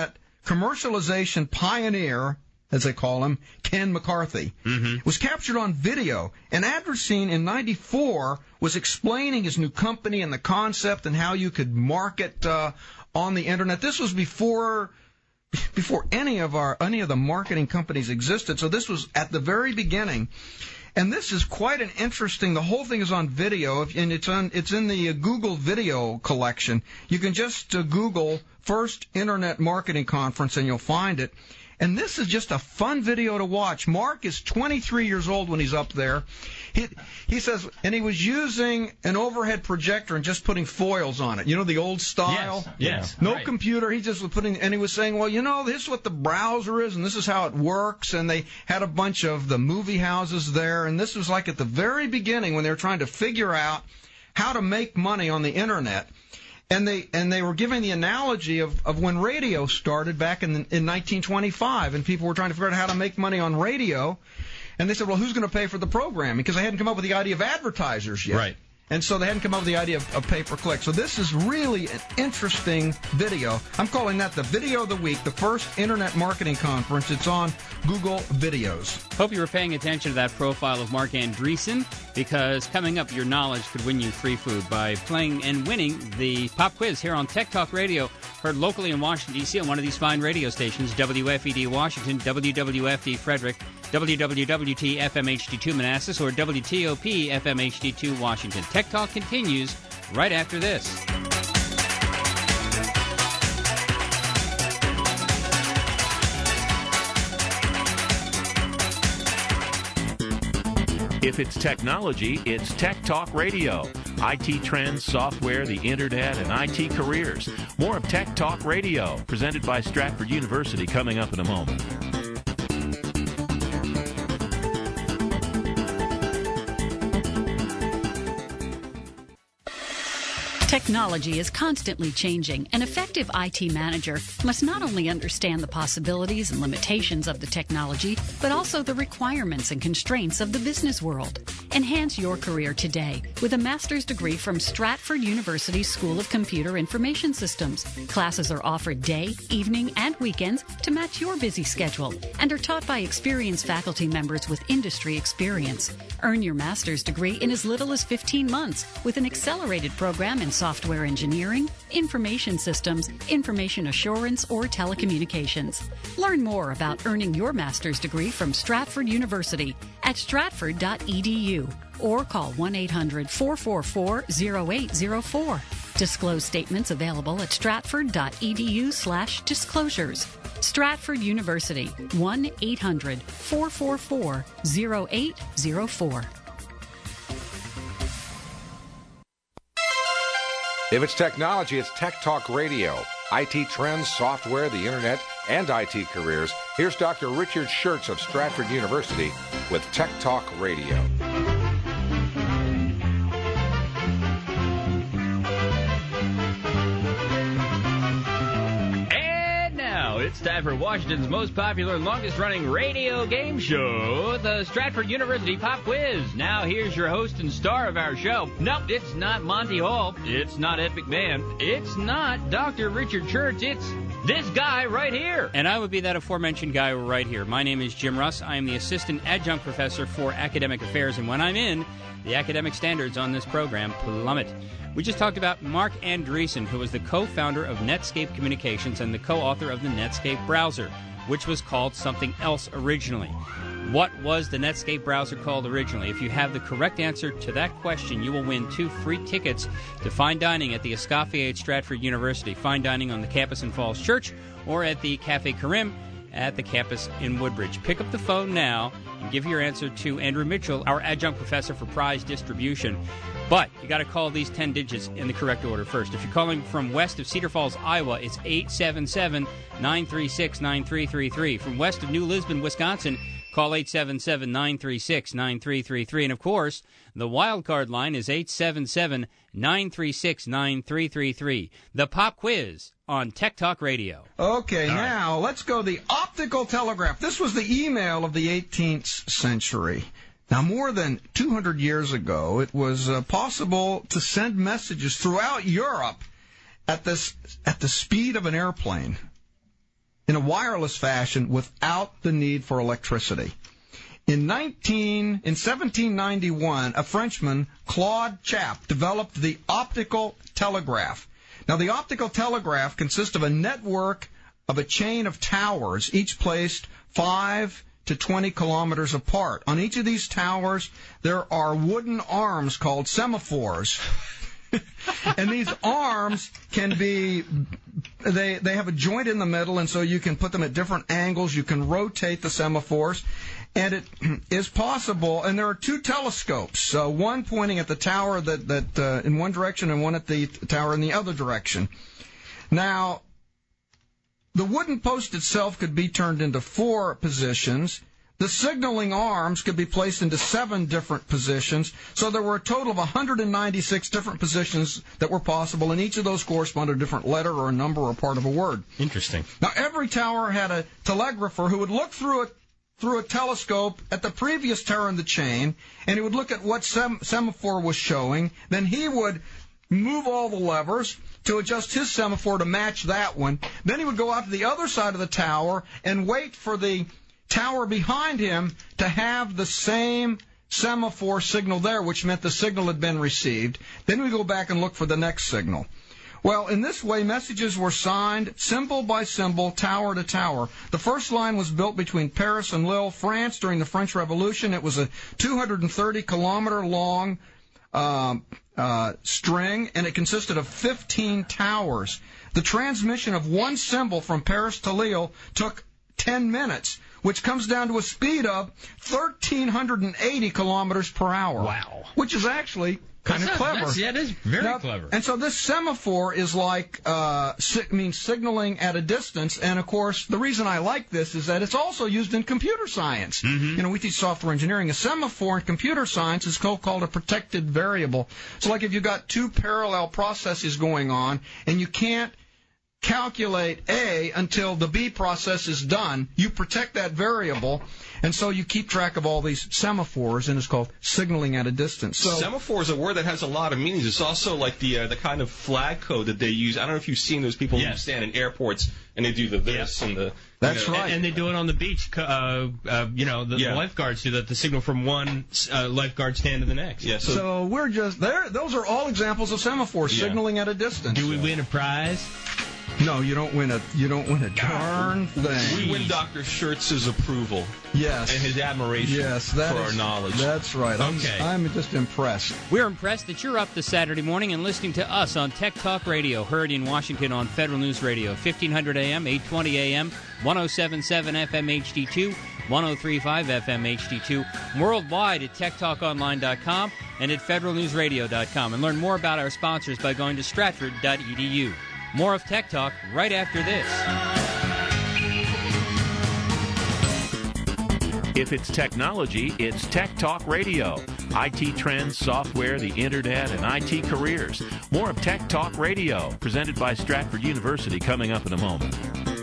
commercialization pioneer, as they call him, Ken McCarthy, was captured on video. And Andreessen in '94 was explaining his new company and the concept and how you could market on the internet. This was before any of the marketing companies existed. So this was at the very beginning. And this is quite an interesting. The whole thing is on video, and it's in the Google Video collection. You can just Google First Internet Marketing Conference, and you'll find it. And this is just a fun video to watch. Mark is 23 years old when he's up there. He says, and he was using an overhead projector and just putting foils on it. You know, the old style? Yes. No computer. He just was and he was saying, well, you know, this is what the browser is, and this is how it works. And they had a bunch of the movie houses there. And this was like at the very beginning when they were trying to figure out how to make money on the internet. And they were giving the analogy of when radio started back in 1925, and people were trying to figure out how to make money on radio. And they said, well, who's going to pay for the programming? Because they hadn't come up with the idea of advertisers yet. Right. And so they hadn't come up with the idea of pay-per-click. So this is really an interesting video. I'm calling that the Video of the Week, the first Internet Marketing Conference. It's on Google Videos. Hope you were paying attention to that profile of Mark Andreessen, because coming up, your knowledge could win you free food by playing and winning the pop quiz here on Tech Talk Radio, heard locally in Washington, D.C. on one of these fine radio stations, WFED Washington, WWFD Frederick, WWWT FMHD2 Manassas, or WTOP FMHD2 Washington. Tech Talk continues right after this. If it's technology, it's Tech Talk Radio. IT trends, software, the internet, and IT careers. More of Tech Talk Radio, presented by Stratford University, coming up in a moment. Technology is constantly changing. An effective IT manager must not only understand the possibilities and limitations of the technology, but also the requirements and constraints of the business world. Enhance your career today with a master's degree from Stratford University School of Computer Information Systems. Classes are offered day, evening, and weekends to match your busy schedule and are taught by experienced faculty members with industry experience. Earn your master's degree in as little as 15 months with an accelerated program in software engineering, information systems, information assurance, or telecommunications. Learn more about earning your master's degree from Stratford University at stratford.edu or call 1-800-444-0804. Disclosed statements available at stratford.edu/disclosures. Stratford University, 1-800-444-0804. If it's technology, it's Tech Talk Radio. IT trends, software, the internet, and IT careers. Here's Dr. Richard Schertz of Stratford University with Tech Talk Radio. It's time for Washington's most popular and longest-running radio game show, the Stratford University Pop Quiz. Now here's your host and star of our show. Nope, it's not Monty Hall. It's not Ed McMahon. It's not Dr. Richard Schertz. It's this guy right here. And I would be that aforementioned guy right here. My name is Jim Russ. I am the Assistant Adjunct Professor for Academic Affairs, and when I'm in, the academic standards on this program plummet. We just talked about Mark Andreessen, who was the co-founder of Netscape Communications and the co-author of the Netscape browser, which was called something else originally. What was the Netscape browser called originally? If you have the correct answer to that question, you will win 2 free tickets to fine dining at the Escoffier at Stratford University, fine dining on the campus in Falls Church, or at the Cafe Karim at the campus in Woodbridge. Pick up the phone now and give your answer to Andrew Mitchell, our adjunct professor for prize distribution. But you got to call these 10 digits in the correct order first. If you're calling from west of Cedar Falls, Iowa, it's 877-936-9333. From west of New Lisbon, Wisconsin, call 877-936-9333. And, of course, the wild card line is 877-936-9333. The Pop Quiz on Tech Talk Radio. Okay, now let's go the optical telegraph. This was the email of the 18th century. Now, more than 200 years ago, it was possible to send messages throughout Europe at the speed of an airplane. in a wireless fashion without the need for electricity. In 1791, a Frenchman, Claude Chappe, developed the optical telegraph. Now, the optical telegraph consists of a network of a chain of towers, each placed 5 to 20 kilometers apart. On each of these towers, there are wooden arms called semaphores. And these arms can be, they have a joint in the middle, and so you can put them at different angles. You can rotate the semaphores. And it is possible, and there are two telescopes, one pointing at the tower that in one direction and one at the tower in the other direction. Now, the wooden post itself could be turned into 4 positions. The signaling arms could be placed into 7 different positions. So there were a total of 196 different positions that were possible, and each of those corresponded to a different letter or a number or part of a word. Interesting. Now, every tower had a telegrapher who would look through a telescope at the previous tower in the chain, and he would look at what semaphore was showing. Then he would move all the levers to adjust his semaphore to match that one. Then he would go out to the other side of the tower and wait for the tower behind him to have the same semaphore signal there, which meant the signal had been received. Then we go back and look for the next signal. Well, in this way, messages were signed symbol by symbol, tower to tower. The first line was built between Paris and Lille, France, during the French Revolution. It was a 230-kilometer long string, and it consisted of 15 towers. The transmission of one symbol from Paris to Lille took 10 minutes, which comes down to a speed of 1,380 kilometers per hour. Wow. Which is actually kind of clever. It is very clever. And so this semaphore is like means signaling at a distance. And of course, the reason I like this is that it's also used in computer science. Mm-hmm. You know, we teach software engineering. A semaphore in computer science is called a protected variable. So, like if you've got 2 parallel processes going on, and you can't calculate A until the B process is done, you protect that variable, and so you keep track of all these semaphores, and it's called signaling at a distance. So semaphore is a word that has a lot of meanings. It's also like the kind of flag code that they use. I don't know if you've seen those people who stand in airports and they do the this and the. That's right. And they do it on the beach. The lifeguards do that. The signal from one lifeguard stand to the next. Yeah. So we're just there. Those are all examples of semaphores signaling at a distance. Do we win a prize? No, you don't win a darn thing. We win Dr. Schertz's approval. Yes. And his admiration for our knowledge. That's right. I'm just impressed. We're impressed that you're up this Saturday morning and listening to us on Tech Talk Radio, heard in Washington on Federal News Radio, 1500 AM, 820 AM, 107.7 FM HD2, 103.5 FM HD2, worldwide at techtalkonline.com and at federalnewsradio.com. And learn more about our sponsors by going to stratford.edu. More of Tech Talk right after this. If it's technology, it's Tech Talk Radio. IT trends, software, the Internet, and IT careers. More of Tech Talk Radio, presented by Stratford University, coming up in a moment.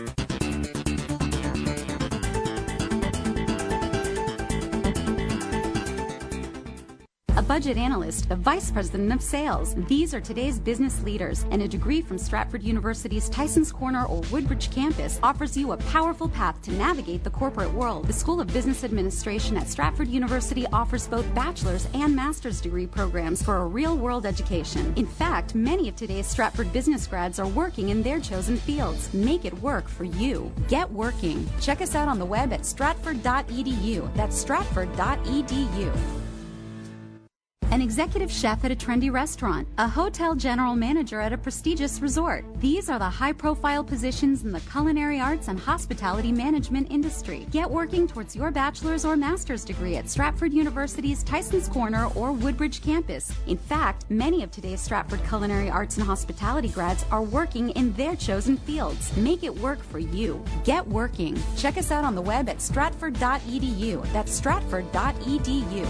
A budget analyst, the vice president of sales. These are today's business leaders, and a degree from Stratford University's Tysons Corner or Woodbridge campus offers you a powerful path to navigate the corporate world. The School of Business Administration at Stratford University offers both bachelor's and master's degree programs for a real-world education. In fact, many of today's Stratford business grads are working in their chosen fields. Make it work for you. Get working. Check us out on the web at stratford.edu. That's stratford.edu. An executive chef at a trendy restaurant, a hotel general manager at a prestigious resort. These are the high-profile positions in the culinary arts and hospitality management industry. Get working towards your bachelor's or master's degree at Stratford University's Tysons Corner or Woodbridge campus. In fact, many of today's Stratford culinary arts and hospitality grads are working in their chosen fields. Make it work for you. Get working. Check us out on the web at stratford.edu. That's stratford.edu.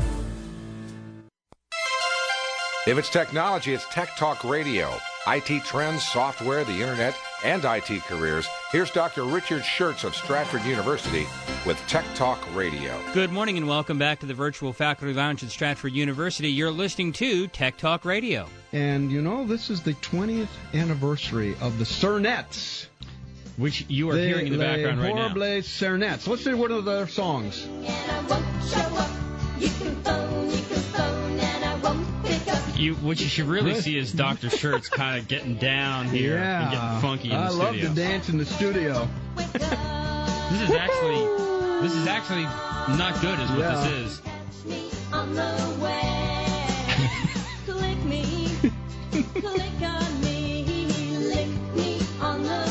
If it's technology, it's Tech Talk Radio. IT trends, software, the Internet, and IT careers. Here's Dr. Richard Schertz of Stratford University with Tech Talk Radio. Good morning and welcome back to the Virtual Faculty Lounge at Stratford University. You're listening to Tech Talk Radio. And, you know, this is the 20th anniversary of the CERNETs. which you are hearing in the background right now. Horribles Cernettes. Let's see one of their songs. And I won't show up. You can phone, and I won't pick up. What you should really see is Dr. Shirts kind of getting down here and getting funky in the studio. I love to dance in the studio. This is actually not good, is what this is. Catch me on the way. Click me, click on me, lick me on the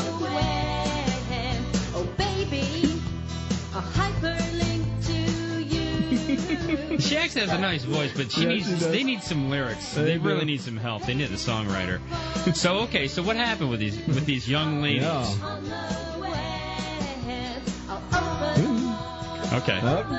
way. Oh baby, a hyperlink to you. She actually has a nice voice, but they need some lyrics. They really need some help. They need a songwriter. So what happened with these young ladies? On the way, I'll Okay.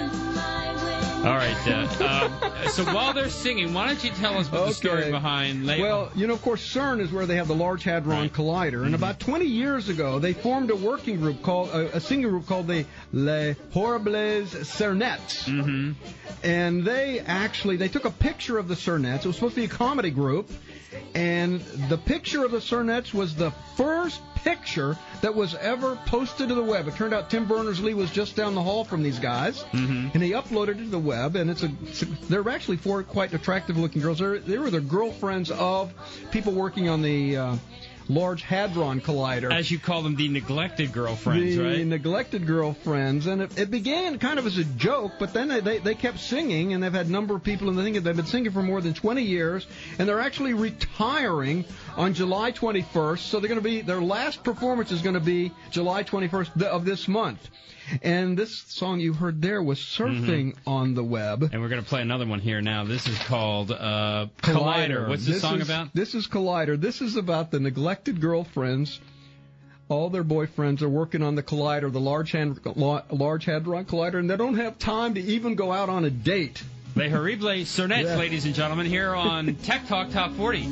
All right. So while they're singing, why don't you tell us what the story behind... Well, of course, CERN is where they have the Large Hadron Collider. And about 20 years ago, they formed a working group called, a singing group called the Les Horribles Cernettes. Mm-hmm. And they took a picture of the Cernettes. It was supposed to be a comedy group. And the picture of the Cernettes was the first picture that was ever posted to the web. It turned out Tim Berners-Lee was just down the hall from these guys, and he uploaded it to the web. And they're actually four quite attractive-looking girls. They were the girlfriends of people working on the Large Hadron Collider. As you call them, the neglected girlfriends, right? The neglected girlfriends. And it began kind of as a joke, but then they kept singing, and they've had a number of people in the thing. They've been singing for more than 20 years, and they're actually retiring on July 21st. So their last performance is going to be July 21st of this month. And this song you heard there was surfing on the web. And we're going to play another one here now. This is called Collider. What's this song about? This is Collider. This is about the neglected girlfriends. All their boyfriends are working on the Collider, the Large Hadron Collider, and they don't have time to even go out on a date. Les Horribles Cernettes, ladies and gentlemen, here on Tech Talk Top 40.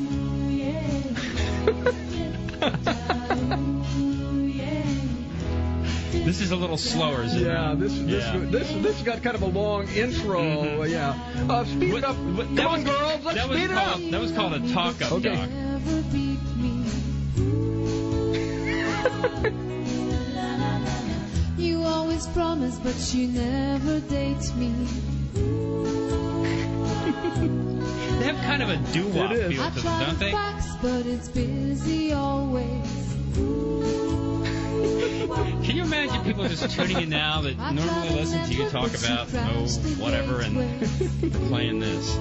This is a little slower, isn't it? This got kind of a long intro. Mm-hmm. Yeah. Speed it up. Come on, girls. Let's speed it up. That was called a talk-up, Doc. You always promise, but you never date me. They have kind of a doo-wop feel to them, don't they? But it's busy always. Can you imagine people just tuning in now that normally listen to you talk about, whatever, and playing this?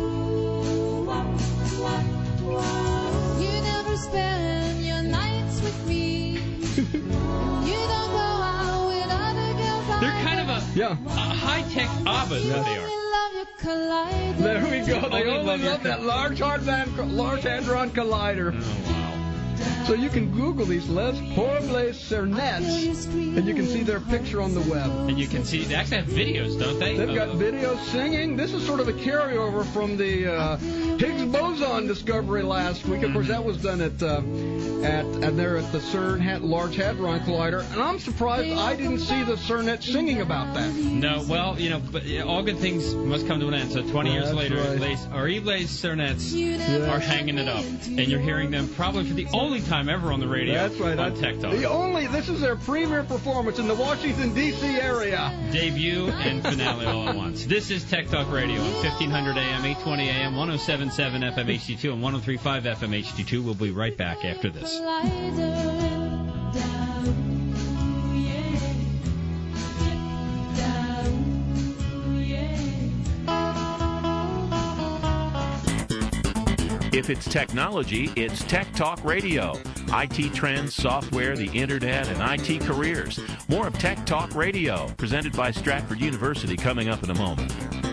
You never spend your nights with me. You don't go out with other girls. They're kind of a high-tech ABBA, is what they are. There we go. They only love that Large Hadron Collider. Oh, wow. So you can Google these Les Horribles Cernettes, and you can see their picture on the web. And you can see, they actually have videos, don't they? They've got videos singing. This is sort of a carryover from the Higgs boson discovery last week. Of course, that was done at the CERN Large Hadron Collider. And I'm surprised I didn't see the Cernettes singing about that. No, well, but all good things must come to an end. So 20 years later, Les Horribles Cernettes are hanging it up. And you're hearing them probably for the only time ever on the radio. That's right. On Tech Talk. This is their premiere performance in the Washington, D.C. area. Debut and finale all at once. This is Tech Talk Radio on 1500 AM, 820 AM, 107.7 FM HD2, and 103.5 FM HD2. We'll be right back after this. If it's technology, it's Tech Talk Radio. IT trends, software, the internet, and IT careers. More of Tech Talk Radio, presented by Stratford University, coming up in a moment.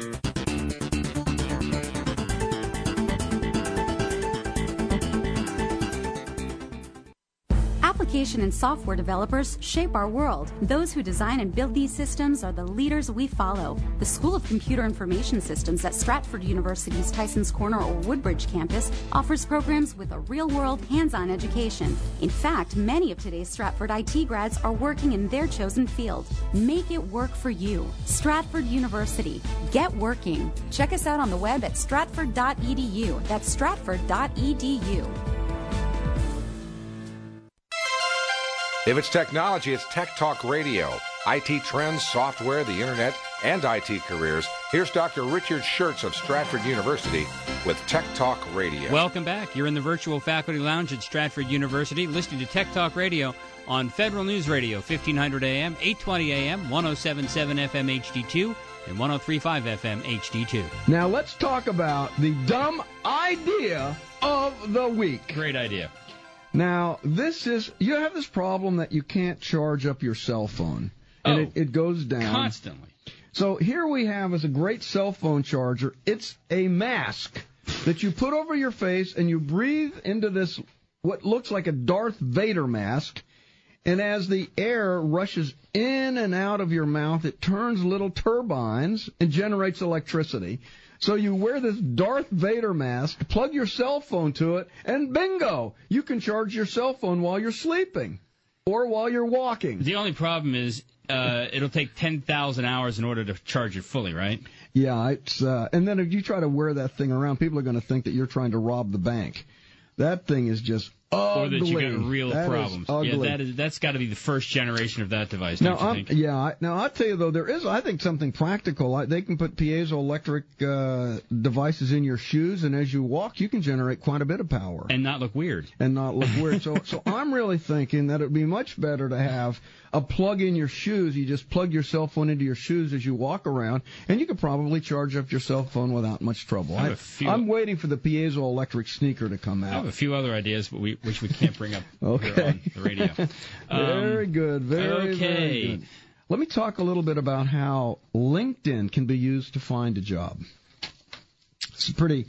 Application and software developers shape our world. Those who design and build these systems are the leaders we follow. The School of Computer Information Systems at Stratford University's Tysons Corner or Woodbridge campus offers programs with a real-world, hands-on education. In fact, many of today's Stratford IT grads are working in their chosen field. Make it work for you. Stratford University. Get working. Check us out on the web at stratford.edu. That's stratford.edu. If it's technology, it's Tech Talk Radio. IT trends, software, the internet, and IT careers. Here's Dr. Richard Schertz of Stratford University with Tech Talk Radio. Welcome back. You're in the virtual faculty lounge at Stratford University, listening to Tech Talk Radio on Federal News Radio, 1500 AM, 820 AM, 1077 FM HD2, and 1035 FM HD2. Now let's talk about the dumb idea of the week. Great idea. Now, you have this problem that you can't charge up your cell phone, and it goes down. Constantly. So here we have as a great cell phone charger, it's a mask that you put over your face, and you breathe into this, what looks like a Darth Vader mask, and as the air rushes in and out of your mouth, it turns little turbines and generates electricity. So you wear this Darth Vader mask, plug your cell phone to it, and bingo! You can charge your cell phone while you're sleeping or while you're walking. The only problem is it'll take 10,000 hours in order to charge it fully, right? Yeah, and then if you try to wear that thing around, people are going to think that you're trying to rob the bank. That thing is just ugly. Or that you got real that problems. Yeah, that's got to be the first generation of that device, don't you think? Now, I'll tell you, though, there is, I think, something practical. They can put piezoelectric devices in your shoes, and as you walk, you can generate quite a bit of power. And not look weird. So I'm really thinking that it would be much better to have a plug in your shoes. You just plug your cell phone into your shoes as you walk around, and you could probably charge up your cell phone without much trouble. I'm waiting for the piezoelectric sneaker to come out. I have a few other ideas, but which we can't bring up here on the radio. Very good. Very good. Let me talk a little bit about how LinkedIn can be used to find a job. It's pretty,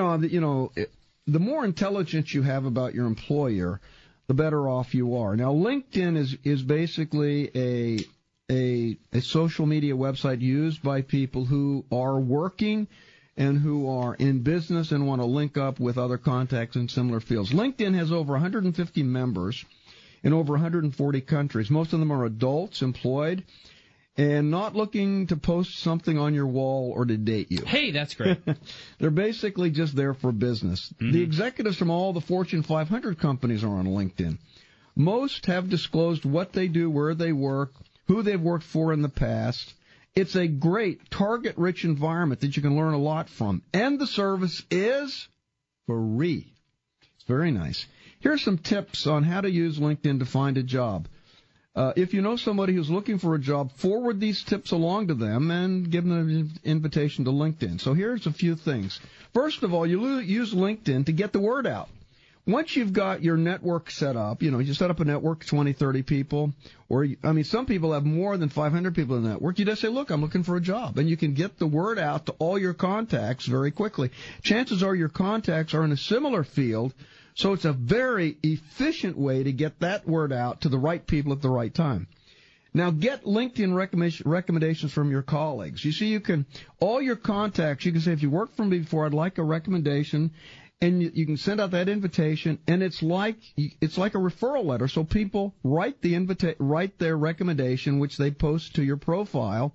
the more intelligence you have about your employer, the better off you are. Now, LinkedIn is basically a social media website used by people who are working and who are in business and want to link up with other contacts in similar fields. LinkedIn has over 150 members in over 140 countries. Most of them are adults, employed, and not looking to post something on your wall or to date you. Hey, that's great. They're basically just there for business. Mm-hmm. The executives from all the Fortune 500 companies are on LinkedIn. Most have disclosed what they do, where they work, who they've worked for in the past. It's a great target-rich environment that you can learn a lot from. And the service is free. It's very nice. Here's some tips on how to use LinkedIn to find a job. If you know somebody who's looking for a job, forward these tips along to them and give them an invitation to LinkedIn. So here's a few things. First of all, you use LinkedIn to get the word out. Once you've got your network set up, you set up a network, 20, 30 people, or, some people have more than 500 people in the network. You just say, look, I'm looking for a job. And you can get the word out to all your contacts very quickly. Chances are your contacts are in a similar field, so it's a very efficient way to get that word out to the right people at the right time. Now, get LinkedIn recommendations from your colleagues. You see, all your contacts, you can say, if you worked for me before, I'd like a recommendation. And you can send out that invitation, and it's like a referral letter. So people write their recommendation, which they post to your profile,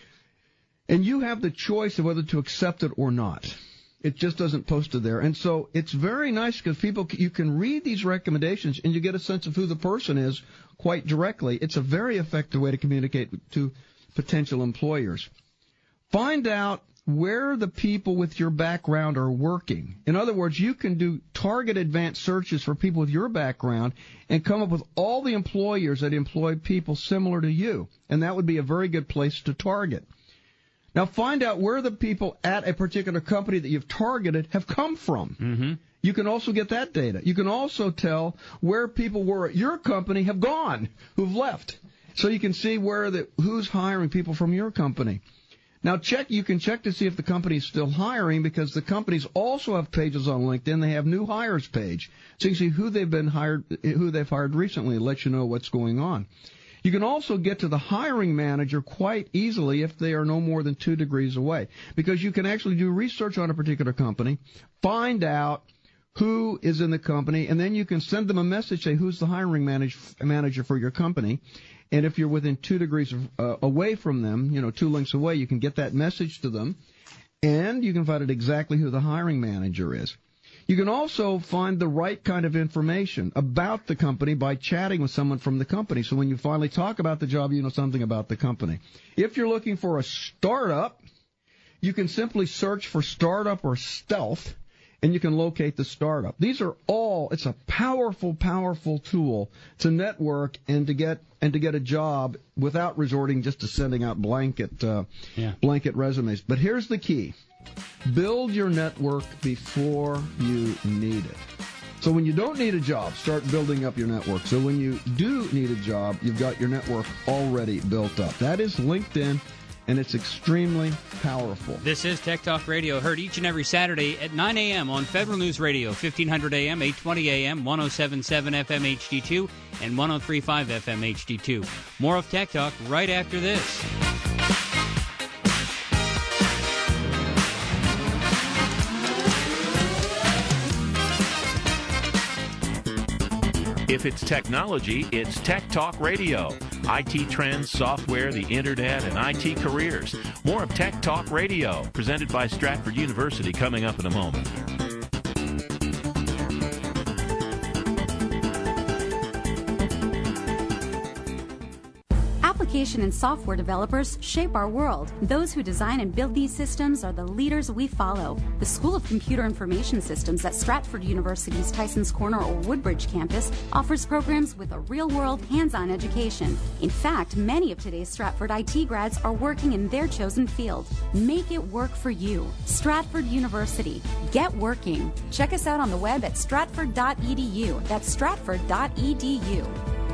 and you have the choice of whether to accept it or not. It just doesn't post it there. And so it's very nice because you can read these recommendations, and you get a sense of who the person is quite directly. It's a very effective way to communicate to potential employers. Find out where the people with your background are working. In other words, you can do target advanced searches for people with your background and come up with all the employers that employ people similar to you. And that would be a very good place to target. Now, find out where the people at a particular company that you've targeted have come from. Mm-hmm. You can also get that data. You can also tell where people were at your company have gone, who've left. So you can see who's hiring people from your company. Now, you can check to see if the company is still hiring, because the companies also have pages on LinkedIn. They have new hires page. So you can see who they've hired recently. It lets you know what's going on. You can also get to the hiring manager quite easily if they are no more than 2 degrees away, because you can actually do research on a particular company, find out who is in the company, and then you can send them a message, say who's the hiring manager for your company. And if you're within 2 degrees away from them, 2 links away, you can get that message to them, and you can find out exactly who the hiring manager is. You can also find the right kind of information about the company by chatting with someone from the company. So when you finally talk about the job, you know something about the company. If you're looking for a startup, you can simply search for startup or stealth, and you can locate the startup. These are all, it's a powerful, powerful tool to network and to get a job without resorting just to sending out blanket resumes. But here's the key. Build your network before you need it. So when you don't need a job, start building up your network. So when you do need a job, you've got your network already built up. That is LinkedIn, and it's extremely powerful. This is Tech Talk Radio, heard each and every Saturday at 9 a.m. on Federal News Radio, 1500 a.m., 820 a.m., 107.7 FM HD2, and 103.5 FM HD2. More of Tech Talk right after this. If it's technology, it's Tech Talk Radio. IT trends, software, the internet, and IT careers. More of Tech Talk Radio, presented by Stratford University, coming up in a moment. Application and software developers shape our world. Those who design and build these systems are the leaders we follow. The School of Computer Information Systems at Stratford University's Tysons Corner or Woodbridge campus offers programs with a real-world, hands-on education. In fact, many of today's Stratford IT grads are working in their chosen field. Make it work for you. Stratford University. Get working. Check us out on the web at stratford.edu. That's stratford.edu.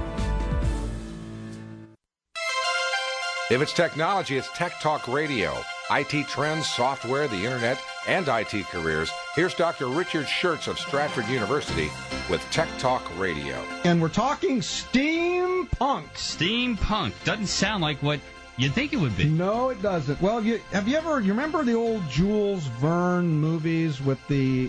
If it's technology, it's Tech Talk Radio. IT trends, software, the internet, and IT careers. Here's Dr. Richard Schertz of Stratford University with Tech Talk Radio. And we're talking steampunk. Steampunk. Doesn't sound like what you'd think it would be. No, it doesn't. Well, you remember the old Jules Verne movies with the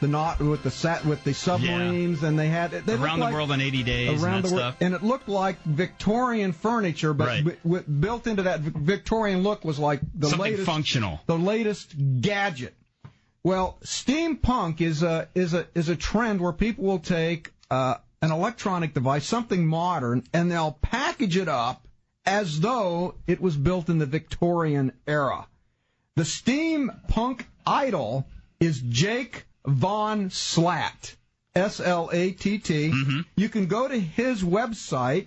submarines, and they Around the World in 80 Days and that stuff. And it looked like Victorian furniture, but built into that Victorian look was like something functional, the latest gadget. Well, steampunk is a trend where people will take an electronic device, something modern, and they'll package it up as though it was built in the Victorian era. The steampunk idol is Jake Von Slatt, S-L-A-T-T. Mm-hmm. You can go to his website,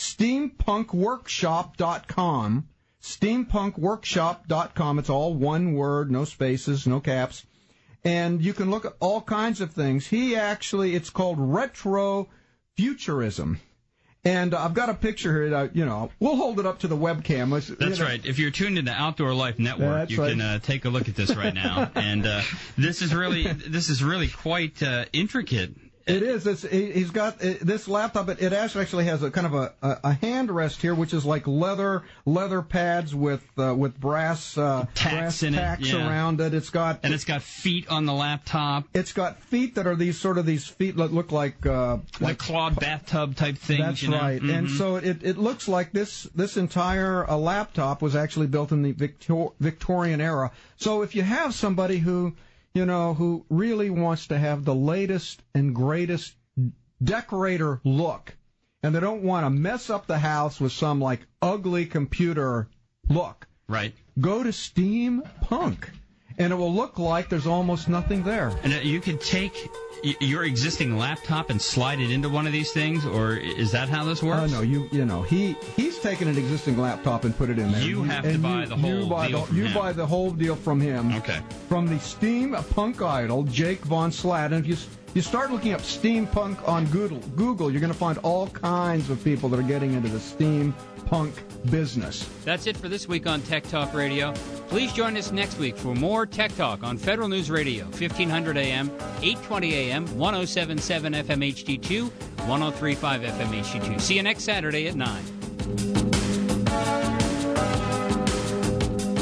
steampunkworkshop.com, steampunkworkshop.com. It's all one word, no spaces, no caps. And you can look at all kinds of things. It's called retro futurism. And I've got a picture here that, we'll hold it up to the webcam. That's right. If you're tuned into Outdoor Life Network, you can take a look at this right now. And this is really quite intricate. It is. He's got this laptop. It actually has a kind of a hand rest here, which is like leather pads with brass tacks around it. It's got feet on the laptop. It's got feet that are these feet that look like clawed bathtub type things. That's right. Mm-hmm. And so it looks like this entire laptop was actually built in the Victorian era. So if you have somebody who really wants to have the latest and greatest decorator look, and they don't want to mess up the house with some, ugly computer look. Right. Go to Steampunk, and it will look like there's almost nothing there. And you can take your existing laptop and slide it into one of these things, or is that how this works? No, he's taken an existing laptop and put it in there. You have to buy the whole deal from him. You buy the whole deal from him. Okay. From the steampunk idol, Jake Von Slatt. And if you start looking up steampunk on Google, you're going to find all kinds of people that are getting into the steampunk business. That's it for this week on Tech Talk Radio. Please join us next week for more Tech Talk on Federal News Radio, 1500 AM, 820 AM, 107.7 FM HD2, 103.5 FM HD2. See you next Saturday at 9.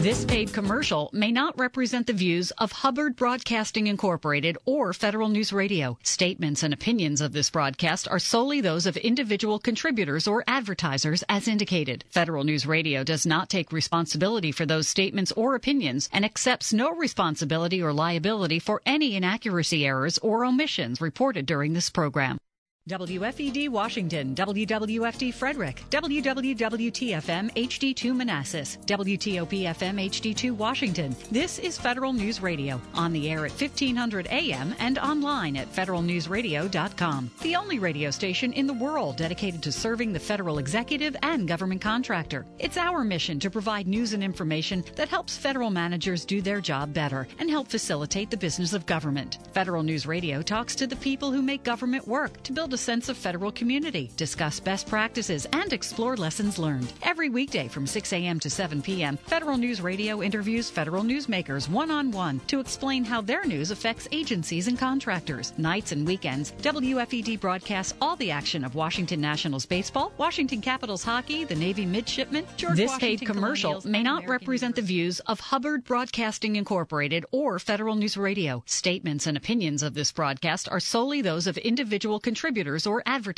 This paid commercial may not represent the views of Hubbard Broadcasting Incorporated or Federal News Radio. Statements and opinions of this broadcast are solely those of individual contributors or advertisers as indicated. Federal News Radio does not take responsibility for those statements or opinions and accepts no responsibility or liability for any inaccuracy, errors, or omissions reported during this program. WFED Washington, WWFD Frederick, WWWT-FM HD2 Manassas, WTOP-FM HD2 Washington. This is Federal News Radio, on the air at 1500 AM and online at federalnewsradio.com. The only radio station in the world dedicated to serving the federal executive and government contractor. It's our mission to provide news and information that helps federal managers do their job better and help facilitate the business of government. Federal News Radio talks to the people who make government work to build a sense of federal community, discuss best practices, and explore lessons learned. Every weekday from 6 a.m. to 7 p.m., Federal News Radio interviews federal newsmakers one-on-one to explain how their news affects agencies and contractors. Nights and weekends, WFED broadcasts all the action of Washington Nationals baseball, Washington Capitals hockey, the Navy midshipmen, George This Washington paid commercial may not American represent the views of Hubbard Broadcasting Incorporated or Federal News Radio. Statements and opinions of this broadcast are solely those of individual contributors or advertisers